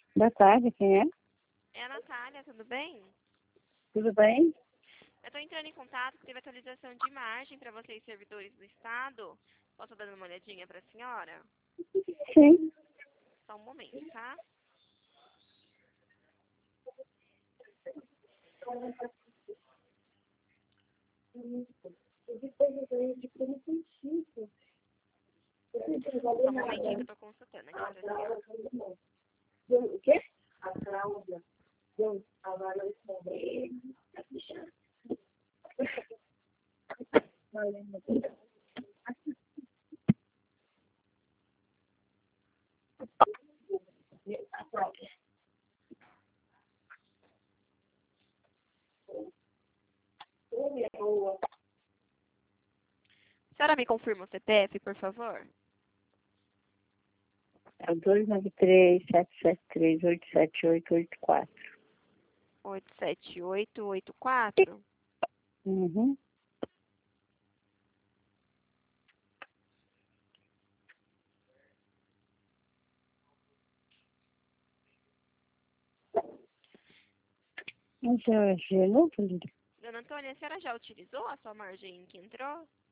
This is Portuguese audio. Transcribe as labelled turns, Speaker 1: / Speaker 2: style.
Speaker 1: Boa tarde, quem é?
Speaker 2: É a Natália, tudo bem?
Speaker 1: Tudo bem?
Speaker 2: Eu estou entrando em contato porque teve atualização de imagem para vocês, servidores do Estado. Posso dar uma olhadinha para a senhora?
Speaker 1: Sim.
Speaker 2: Só um momento, tá? Só um momentinho que eu estou consultando aqui para a senhora.
Speaker 1: O quê?
Speaker 2: A senhora me confirma o CPF, por favor?
Speaker 1: É o 293-773-87884.
Speaker 2: 87884.
Speaker 1: Uhum. Mas é Genúpolis?
Speaker 2: Dona Antônia, a senhora já utilizou a sua margem que entrou?